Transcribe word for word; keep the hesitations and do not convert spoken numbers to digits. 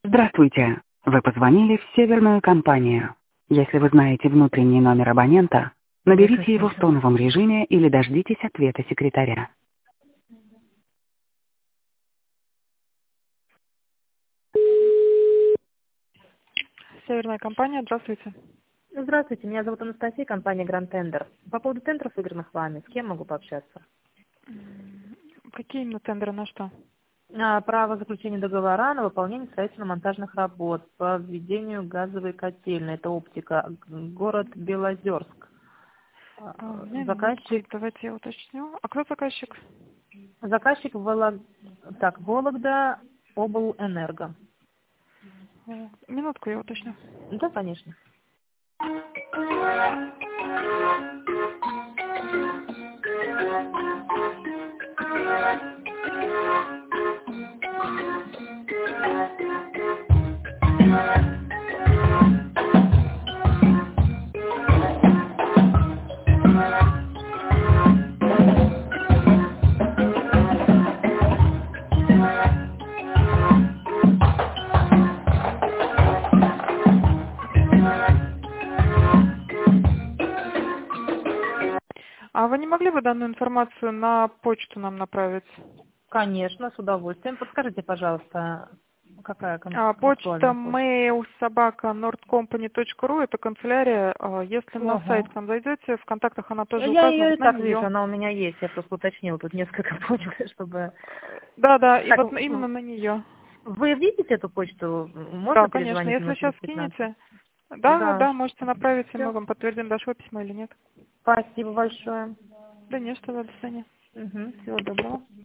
Здравствуйте. Вы позвонили в Северную компанию. Если вы знаете внутренний номер абонента, наберите его в тоновом режиме или дождитесь ответа секретаря. Северная компания, здравствуйте. Здравствуйте, меня зовут Анастасия, компания Grand Tender. По поводу тендеров, выигранных вами, с кем могу пообщаться? М, Какие именно тендеры на что? А, право заключения договора на выполнение строительно-монтажных работ по введению газовой котельной. Это оптика. Г- Город Белозерск. А, А, у меня минутку, Заказчик, давайте я уточню. А кто заказчик? заказчик Волог... так, Вологда облэнерго. О, Минутку, я уточню. Да, конечно. А вы не могли бы данную информацию на почту нам направить? Конечно, с удовольствием. Подскажите, пожалуйста, какая кон- А, почта актуальная почта? mail собака nordcompany точка ру, это канцелярия. А, Если на сайт Ого. к нам зайдете, в контактах она тоже Я указана, ее и вот на так вижу, нее. она у меня есть. Я просто уточнила тут несколько почт, чтобы... Да, да, и Так, вот в- именно на нее. вы видите эту почту? Да, Можно конечно. перезвонить Если минут сейчас через пятнадцать? скинете, да, Да. да, можете направить, и мы Все. вам подтвердим, дошло письмо или нет. Спасибо большое. Да не, что, до свидания. Угу. Всего доброго.